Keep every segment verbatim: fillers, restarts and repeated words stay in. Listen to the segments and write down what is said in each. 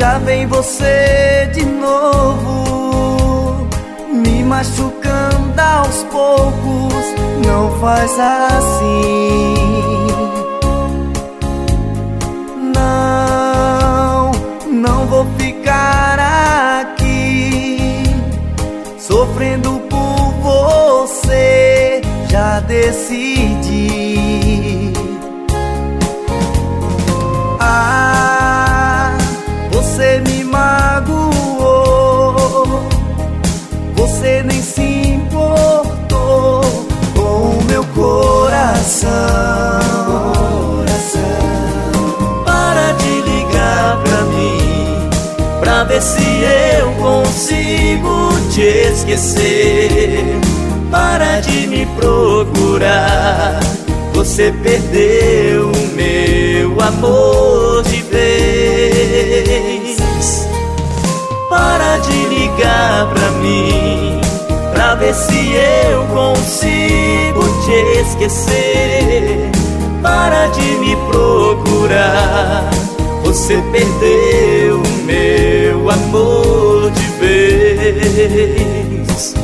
Já vem você de novo, me machucando aos poucos. Não faz assim. Não, não vou ficar aqui sofrendo por você. Já decidi. Ah, você me magoou, você nem se importou com o meu coração. Para de ligar pra mim, pra ver se eu consigo te esquecer. Para de me procurar, você perdeu o meu amor de vez. Para de ligar pra mim, pra ver se eu consigo te esquecer. Para de me procurar, você perdeu o meu amor de vez.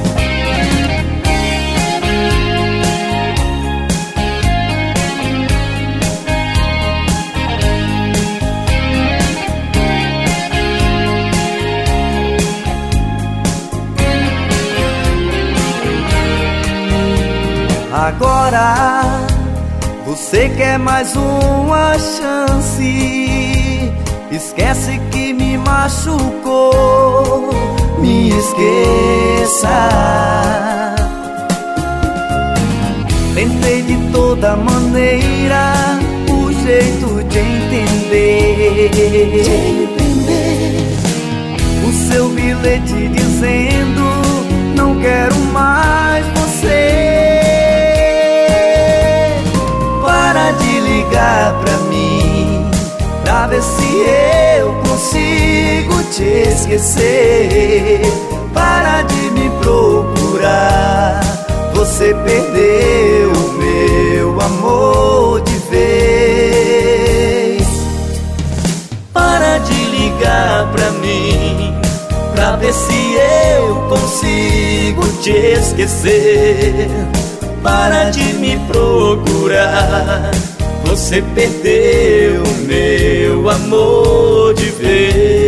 Agora você quer mais uma chance. Esquece que me machucou, me esqueça. Tentei de toda maneira o jeito de entender, de entender o seu bilhete dizendo: não quero mais você. Para de ligar pra mim, pra ver se eu consigo te esquecer. Para de me procurar, você perdeu o meu amor de vez. Para de ligar pra mim, pra ver se eu consigo te esquecer. Para de me procurar, você perdeu o meu amor de vez.